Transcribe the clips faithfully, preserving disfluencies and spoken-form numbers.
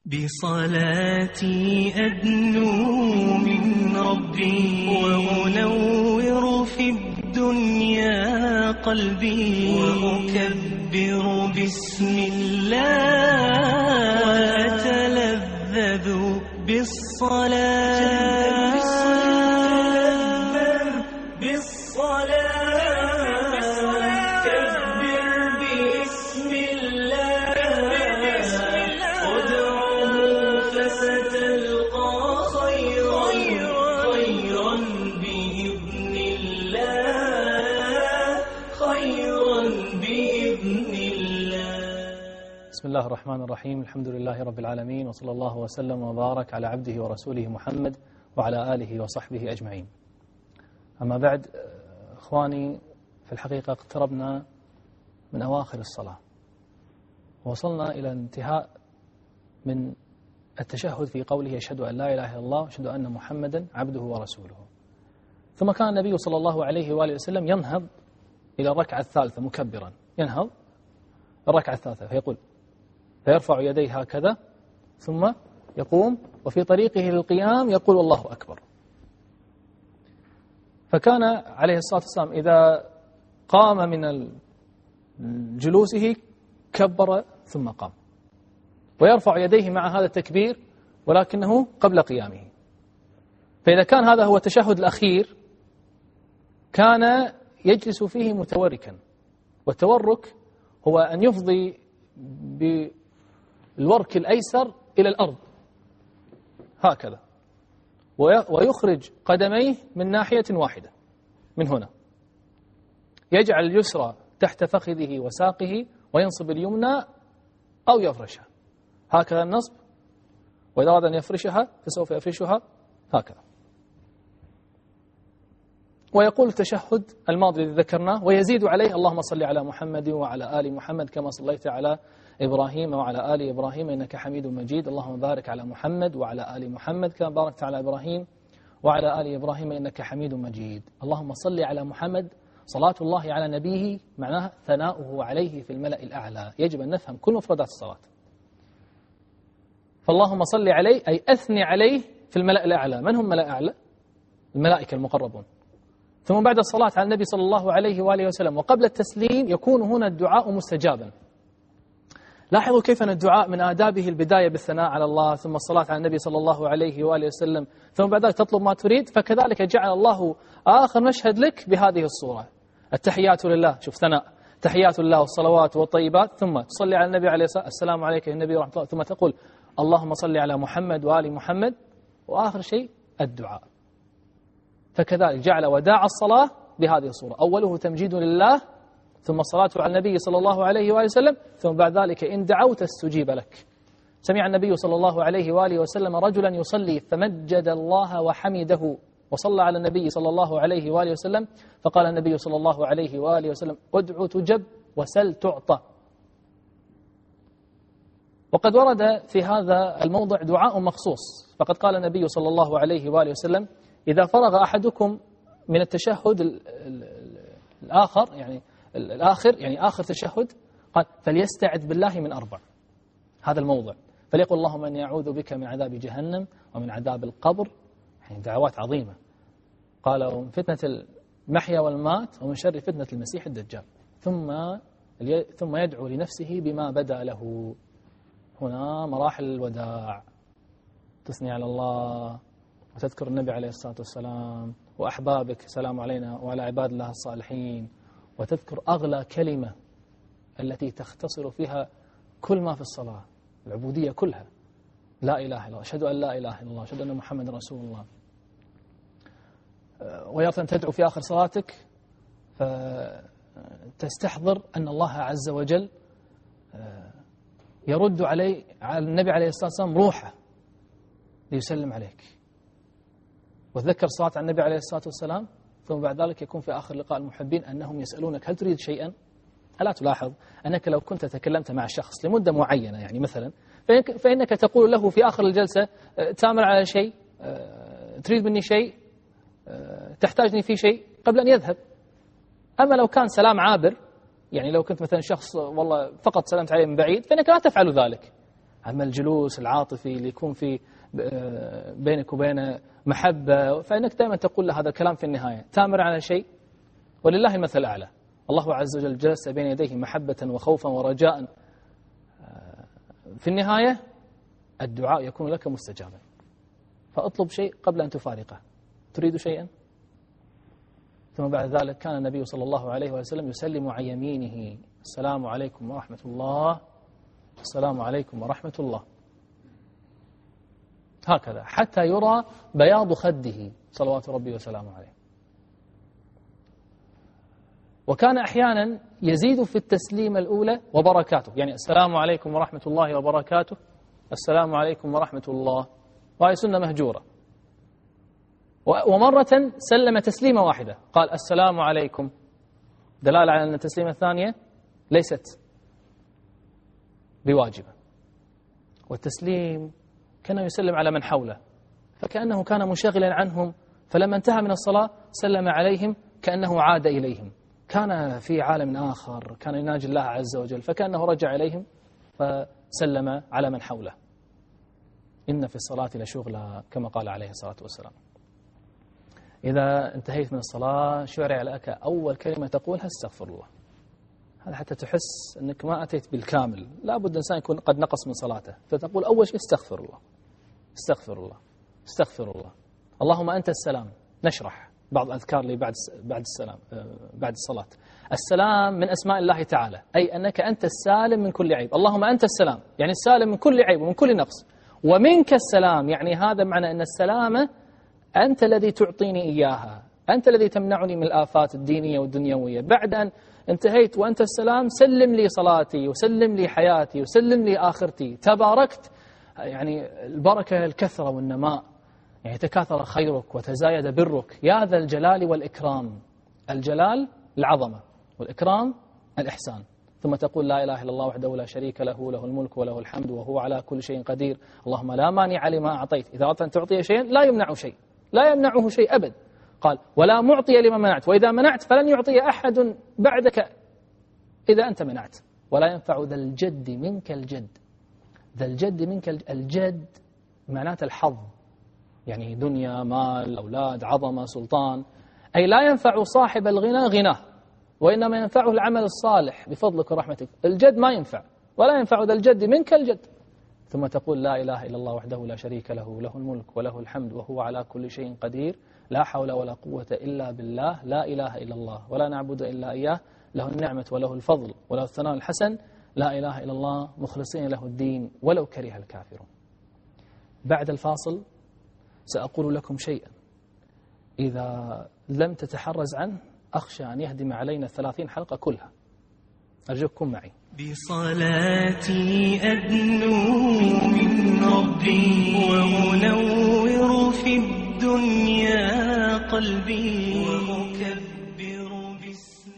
بصلاتي أدنو من ربي وأنور في الدنيا قلبي وأكبر بسم الله وأتلذذ بالصلاة بسم الله الرحمن الرحيم. الحمد لله رب العالمين، وصلى الله وسلم وبارك على عبده ورسوله محمد وعلى آله وصحبه أجمعين. أما بعد، إخواني، في الحقيقة اقتربنا من أواخر الصلاة، ووصلنا إلى انتهاء من التشهد في قوله أشهد أن لا إله إلا الله وأشهد أن محمدا عبده ورسوله. ثم كان النبي صلى الله عليه وآله وسلم ينهض إلى الركعة الثالثة مكبرا، ينهض الركعة الثالثة فيقول فيرفع يديه هكذا، ثم يقوم وفي طريقه للقيام يقول الله أكبر. فكان عليه الصلاة والسلام إذا قام من جلوسه كبر ثم قام، ويرفع يديه مع هذا التكبير ولكنه قبل قيامه. فإذا كان هذا هو التشهد الأخير كان يجلس فيه متوركا، والتورك هو أن يفضي بالورك الأيسر إلى الأرض هكذا، ويخرج قدميه من ناحية واحدة من هنا، يجعل اليسرى تحت فخذه وساقه وينصب اليمنى أو يفرشها هكذا النصب، وإذا أراد أن يفرشها فسوف يفرشها هكذا. ويقول التشهد الماضي الذي ذكرناه ويزيد عليه اللهم صل على محمد وعلى آل محمد كما صليت على إبراهيم وعلى آل إبراهيم إنك حميد مجيد، اللهم بارك على محمد وعلى آل محمد كما باركت على إبراهيم وعلى آل إبراهيم إنك حميد مجيد. اللهم صل على محمد، صلاة الله على نبيه معناها ثناؤه عليه في الملأ الأعلى. يجب أن نفهم كل مفردات الصلاة. فاللهم صل عليه أي أثني عليه في الملأ الأعلى. من هم الملأ الأعلى؟ الملائكة المقربون. ثم بعد الصلاة على النبي صلى الله عليه وآله وسلم وقبل التسليم يكون هنا الدعاء مستجابا. لاحظوا كيف أن الدعاء من آدابه البداية بالثناء على الله، ثم الصلاة على النبي صلى الله عليه وآله وسلم، ثم بعد ذلك تطلب ما تريد. فكذلك جعل الله آخر مشهد لك بهذه الصورة: التحيات لله، شوف ثناء، تحيات لله والصلوات والطيبات، ثم تصلي على النبي عليه الصلاة والسلام، السلام عليك يا النبي ورحمة الله، ثم تقول اللهم صل على محمد وآل محمد، وآخر شيء الدعاء. فكذلك جعل وداع الصلاة بهذه الصورة: أوله تمجيد لله، ثم الصلاة على النبي صلى الله عليه وآله وسلم، ثم بعد ذلك إن دعوت استجيب لك. سمع النبي صلى الله عليه وآله وسلم رجلا يصلي فمجد الله وحمده وصلى على النبي صلى الله عليه وآله وسلم، فقال النبي صلى الله عليه وآله وسلم: ادع تجب وسل تعطى. وقد ورد في هذا الموضع دعاء مخصوص، فقد قال النبي صلى الله عليه وآله وسلم: إذا فرغ أحدكم من التشهد الآخر يعني الآخر يعني آخر تشهد، قال فليستعذ بالله من أربع. هذا الموضع، فليقول اللهم أني أعوذ بك من عذاب جهنم ومن عذاب القبر، يعني دعوات عظيمة. قال ومن فتنة المحيا والمات ومن شر فتنة المسيح الدجال، ثم ثم يدعو لنفسه بما بدأ له. هنا مراحل الوداع، تثني على الله وتذكر النبي عليه الصلاة والسلام وأحبابك، سلام علينا وعلى عباد الله الصالحين، وتذكر أغلى كلمة التي تختصر فيها كل ما في الصلاة، العبودية كلها: لا إله إلا الله، أشهد أن لا إله إلا الله، أشهد أن محمد رسول الله. ويارة أن تدعو في آخر صلاتك فتستحضر أن الله عز وجل يرد علي على النبي عليه الصلاة والسلام روحه ليسلم عليك، وتذكر صلاة على النبي عليه الصلاة والسلام. ثم بعد ذلك يكون في آخر لقاء المحبين أنهم يسألونك هل تريد شيئا؟ ألا تلاحظ أنك لو كنت تكلمت مع شخص لمدة معينة، يعني مثلا، فإنك تقول له في آخر الجلسة تأمل على شيء، تريد مني شيء، تحتاجني في شيء، قبل أن يذهب. أما لو كان سلام عابر، يعني لو كنت مثلا شخص والله فقط سلمت عليه من بعيد، فإنك لا تفعل ذلك، أما الجلوس العاطفي اللي يكون في بينك وبينه محبة، فإنك دائما تقول له هذا الكلام في النهاية تامر على شيء. ولله المثل الأعلى، الله عز وجل جلس بين يديه محبة وخوفا ورجاء، في النهاية الدعاء يكون لك مستجابا. فاطلب شيء قبل أن تفارقه. تريد شيئا؟ ثم بعد ذلك كان النبي صلى الله عليه وسلم يسلم عن يمينه: السلام عليكم ورحمة الله، السلام عليكم ورحمة الله، هكذا حتى يرى بياض خده صلوات ربي وسلامه عليه. وكان أحيانا يزيد في التسليم الأولى وبركاته، يعني السلام عليكم ورحمة الله وبركاته، السلام عليكم ورحمة الله، وهي سنة مهجورة. ومرة سلم تسليمة واحدة، قال السلام عليكم، دلالة على أن التسليمة الثانية ليست بواجبة. والتسليم كان يسلم على من حوله، فكأنه كان منشغلا عنهم، فلما انتهى من الصلاة سلم عليهم كأنه عاد إليهم، كان في عالم آخر، كان يناجي الله عز وجل، فكأنه رجع إليهم فسلم على من حوله. إن في الصلاة لشغلا كما قال عليه الصلاة والسلام. إذا انتهيت من الصلاة شعر لك أول كلمة تقولها استغفر الله. هذا حتى تحس أنك ما أتيت بالكامل، لا بد الإنسان يكون قد نقص من صلاته، فتقول أول شيء استغفر الله، استغفر الله، استغفر الله، اللهم أنت السلام. نشرح بعض الأذكار اللي بعد بعد السلام بعد الصلاة. السلام من أسماء الله تعالى، أي أنك أنت السالم من كل عيب. اللهم أنت السلام يعني السالم من كل عيب ومن كل نقص، ومنك السلام يعني هذا معنى أن السلامة أنت الذي تعطيني إياها، أنت الذي تمنعني من الآفات الدينية والدنيوية. بعد أن انتهيت وأنت السلام سلم لي صلاتي وسلم لي حياتي وسلم لي آخرتي. تباركت يعني البركة الكثرة والنماء، يعني تكاثر خيرك وتزايد برك يا ذا الجلال والإكرام. الجلال العظمة والإكرام الإحسان. ثم تقول لا إله إلا الله وحده لا شريك له، له الملك وله الحمد وهو على كل شيء قدير. اللهم لا مانع لما أعطيت، إذا أردت أن تعطي شيئا لا يمنع شيء، لا يمنعه شيء أبد. قال ولا معطي لما منعت، وإذا منعت فلن يعطي أحد بعدك إذا أنت منعت. ولا ينفع ذا الجد منك الجد. ذا الجد منك الجد معناته الحظ، يعني دنيا مال أولاد عظمة سلطان، أي لا ينفع صاحب الغنى غناه، وإنما ينفعه العمل الصالح بفضلك ورحمتك. الجد ما ينفع، ولا ينفع ذا الجد منك الجد. ثم تقول لا إله إلا الله وحده لا شريك له، له الملك وله الحمد وهو على كل شيء قدير، لا حول ولا قوة إلا بالله، لا إله إلا الله ولا نعبد إلا إياه، له النعمة وله الفضل وله الثناء الحسن، لا إله إلا الله مخلصين له الدين ولو كره الكافرون. بعد الفاصل سأقول لكم شيئا إذا لم تتحرز عنه أخشى أن يهدم علينا الثلاثين حلقة كلها. أرجوكم معي. بصلاتي أدنو من ربي وأنور في الدنيا قلبي وأكبر باسمي.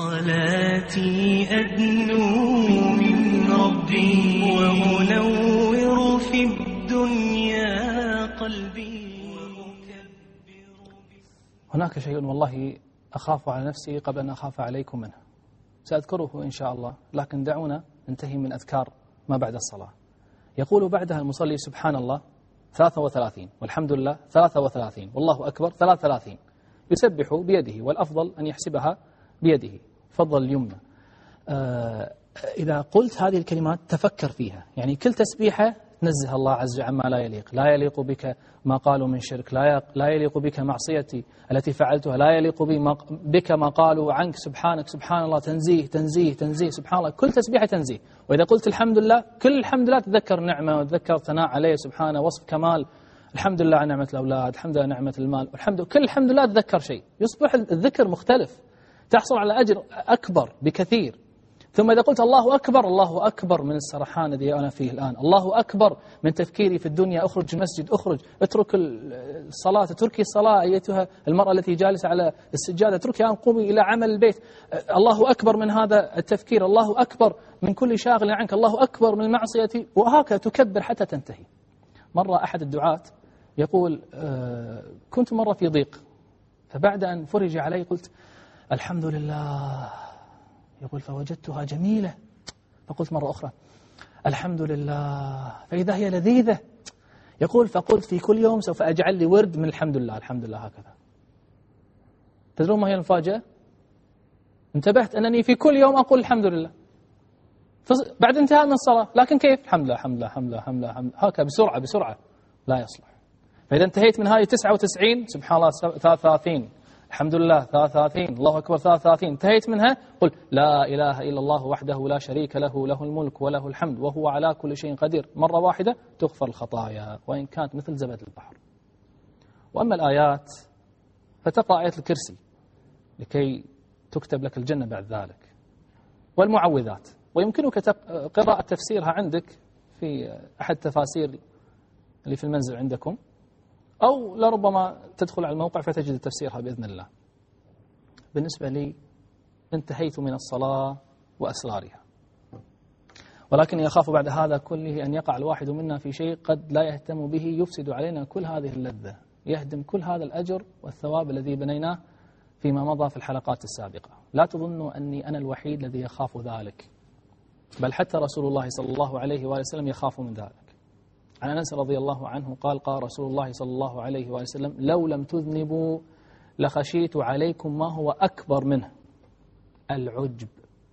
بصلاتي أدنو من ربي وأنور في الدنيا قلبي وأكبر باسمي. هناك شيء والله أخاف على نفسي قبل أن أخاف عليكم منه، سأذكره إن شاء الله، لكن دعونا ننتهي من أذكار ما بعد الصلاة. يقول بعدها المصلي سبحان الله ثلاثة وثلاثين، والحمد لله ثلاثة وثلاثين، والله أكبر ثلاثة وثلاثين. يسبح بيده، والأفضل أن يحسبها بيده، فضل اليمنى. آه إذا قلت هذه الكلمات تفكر فيها، يعني كل تسبيحة نزه الله عز وجل عما لا يليق. لا يليق بك ما قالوا من شرك، لا لا يليق بك معصيتي التي فعلتها، لا يليق بك ما قالوا عنك، سبحانك سبحان الله، تنزيه تنزيه تنزيه سبحان الله. كل تسبيحة تنزيه. وإذا قلت الحمد لله، كل الحمد لله تذكر نعمة وتذكر ثناء عليه سبحانه، وصف كمال. الحمد لله على نعمة الأولاد، الحمد لله على نعمة المال، والحمد كل الحمد لله تذكر شيء، يصبح الذكر مختلف، تحصل على أجر أكبر بكثير. ثم إذا قلت الله أكبر، الله أكبر من السرحان الذي أنا فيه الآن، الله أكبر من تفكيري في الدنيا، أخرج المسجد، أخرج، اترك الصلاة، اتركي الصلاة أيتها المرأة التي جالسة على السجادة، اتركي أن قومي إلى عمل البيت. الله أكبر من هذا التفكير، الله أكبر من كل شاغل عنك، الله أكبر من المعصية، وهكذا تكبر حتى تنتهي. مرة أحد الدعاة يقول كنت مرة في ضيق، فبعد أن فرج علي قلت الحمد لله، يقول فوجدتها جميلة، فقلت مرة أخرى الحمد لله، فإذا هي لذيذة. يقول فقلت في كل يوم سوف أجعل لي ورد من الحمد لله الحمد لله هكذا. تدرون ما هي المفاجأة؟ انتبهت أنني في كل يوم أقول الحمد لله بعد انتهاء من الصلاة، لكن كيف؟ الحمد لله الحمد لله الحمد لله الحمد لله هكذا بسرعة بسرعة، لا يصلح. فإذا انتهيت من هذه تسعة وتسعين سبحان الله ثلاثة وثلاثين الحمد لله ثلاثة وثلاثين الله أكبر ثلاثة وثلاثين، انتهيت منها قل لا إله إلا الله وحده لا شريك له له الملك وله الحمد وهو على كل شيء قدير، مرة واحدة تغفر الخطايا وإن كانت مثل زبد البحر. وأما الآيات فتقرأ آية الكرسي لكي تكتب لك الجنة بعد ذلك، والمعوذات، ويمكنك قراءة تفسيرها عندك في أحد التفاسير اللي في المنزل عندكم، أو لربما تدخل على الموقع فتجد تفسيرها بإذن الله. بالنسبة لي انتهيت من الصلاة وأسرارها، ولكن يخاف بعد هذا كله أن يقع الواحد منا في شيء قد لا يهتم به يفسد علينا كل هذه اللذة، يهدم كل هذا الأجر والثواب الذي بنيناه فيما مضى في الحلقات السابقة. لا تظنوا أني أنا الوحيد الذي يخاف ذلك، بل حتى رسول الله صلى الله عليه وآله وسلم يخاف من ذلك. عن أنس رضي الله عنه قال قال رسول الله صلى الله عليه وآله وسلم لو لم تذنبوا لخشيت عليكم ما هو أكبر منه، العجب،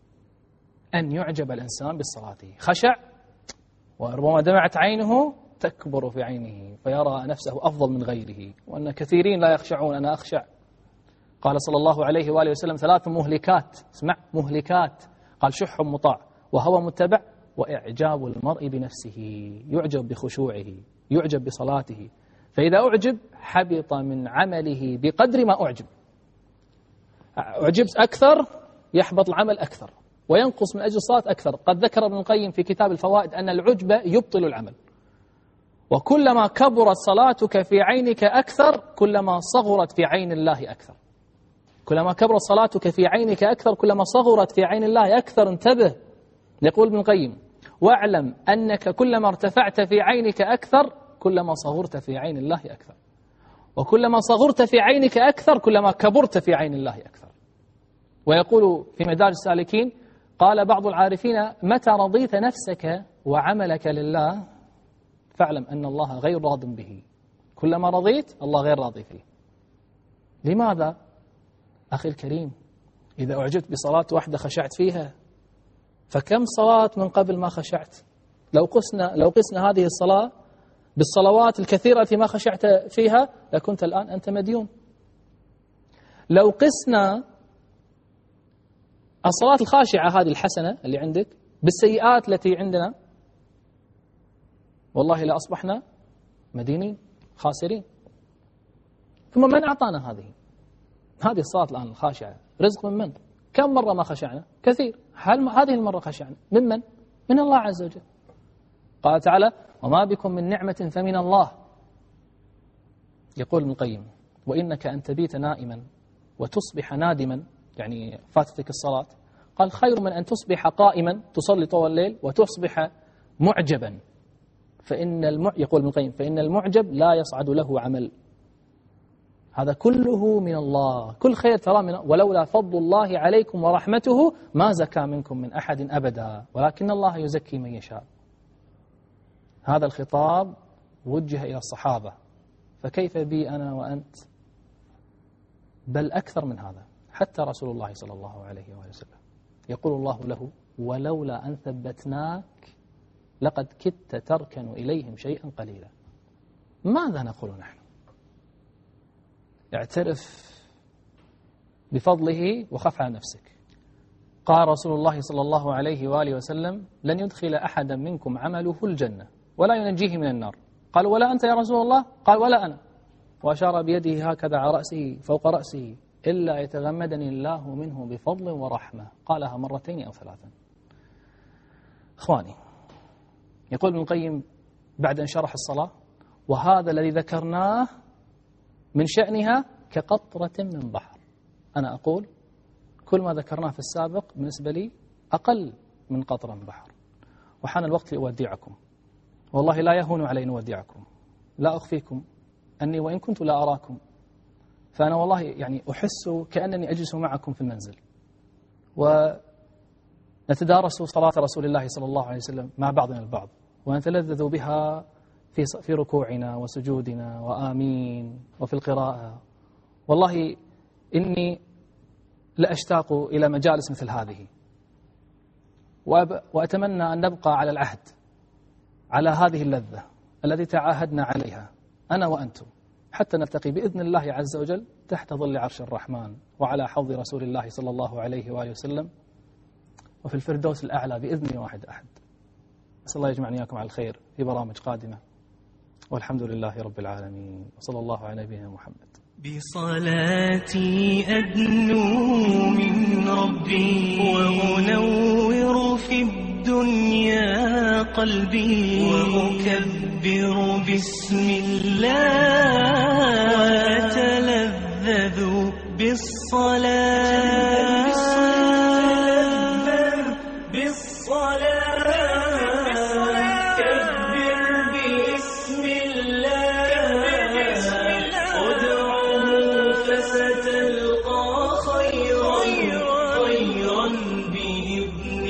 أن يعجب الإنسان بالصلاة. خشع وربما دمعت عينه تكبر في عينه فيرى نفسه أفضل من غيره، وأن كثيرين لا يخشعون أنا أخشع. قال صلى الله عليه وآله وسلم ثلاث مهلكات، اسمع مهلكات، قال شح مطاع وهوى متبع وإعجاب المرء بنفسه، يعجب بخشوعه يعجب بصلاته، فإذا أعجب حبط من عمله بقدر ما أعجب. أعجبت أكثر يحبط العمل أكثر وينقص من أجل الصلاة أكثر. قد ذكر ابن القيم في كتاب الفوائد أن العجب يبطل العمل، وكلما كبرت صلاتك في عينك أكثر كلما صغرت في عين الله أكثر. كلما كبرت صلاتك في عينك أكثر كلما صغرت في عين الله أكثر. انتبه، يقول ابن القيم واعلم أنك كلما ارتفعت في عينك أكثر كلما صغرت في عين الله أكثر، وكلما صغرت في عينك أكثر كلما كبرت في عين الله أكثر. ويقول في مدارج السالكين قال بعض العارفين متى رضيت نفسك وعملك لله فاعلم أن الله غير راض به. كلما رضيت الله غير راضي فيه. لماذا؟ أخي الكريم، إذا أعجبت بصلاة واحدة خشعت فيها، فكم صلاة من قبل ما خشعت؟ لو قسنا لو قسنا هذه الصلاة بالصلوات الكثيرة التي ما خشعت فيها لكنت الآن أنت مديون. لو قسنا الصلاة الخاشعة هذه الحسنة اللي عندك بالسيئات التي عندنا، والله لا أصبحنا مدينين خاسرين. ثم من أعطانا هذه هذه الصلاة الآن الخاشعة؟ رزق من من؟ كم مرة ما خشعنا؟ كثير. هل هذه المرة خشعنا من من؟ من الله عز وجل. قال تعالى وما بكم من نعمة فمن الله. يقول ابن القيم وإنك أن تبيت نائما وتصبح نادما، يعني فاتتك الصلاة، قال خير من أن تصبح قائما تصلي طول الليل وتصبح معجبا، فإن الم... يقول ابن القيم فإن المعجب لا يصعد له عمل. هذا كله من الله، كل خير ترى من ولولا فضل الله عليكم ورحمته ما زكى منكم من أحد أبدا ولكن الله يزكي من يشاء. هذا الخطاب وجه إلى الصحابة، فكيف بي أنا وأنت؟ بل أكثر من هذا، حتى رسول الله صلى الله عليه وآله وسلم يقول الله له ولولا أن ثبتناك لقد كدت تركن إليهم شيئا قليلا. ماذا نقول نحن؟ اعترف بفضله وخف على نفسك. قال رسول الله صلى الله عليه وآله وسلم لن يدخل أحدا منكم عمله الجنة ولا ينجيه من النار. قال ولا أنت يا رسول الله؟ قال ولا أنا، وأشار بيده هكذا على رأسه فوق رأسه إلا يتغمدني الله منه بفضل ورحمة. قالها مرتين أو ثلاثا. إخواني، يقول ابن القيم بعد أن شرح الصلاة وهذا الذي ذكرناه من شأنها كقطرة من بحر. أنا أقول كل ما ذكرناه في السابق بالنسبة لي أقل من قطرة من بحر. وحان الوقت لأوديعكم، والله لا يهون علي أن أوديعكم. لا أخفيكم أني وإن كنت لا أراكم فأنا والله يعني أحس كأنني أجلس معكم في المنزل، نتدارس صلاة رسول الله صلى الله عليه وسلم مع بعضنا البعض، ونتلذذ بها في في ركوعنا وسجودنا وآمين وفي القراءة. والله إني لأشتاق إلى مجالس مثل هذه، وأتمنى أن نبقى على العهد على هذه اللذة التي تعاهدنا عليها أنا وأنتم، حتى نلتقي بإذن الله عز وجل تحت ظل عرش الرحمن وعلى حوض رسول الله صلى الله عليه وآله وسلم، وفي الفردوس الأعلى بإذن واحد أحد. أسأل الله يجمعني إياكم على الخير في برامج قادمة، والحمد لله رب العالمين، وصلى الله على نبينا محمد. بصلاتي أدنو من ربي وأنور في الدنيا قلبي، وأكبر بسم الله وأتلذذ بالصلاة فتلقى خيرا خيرا بإذن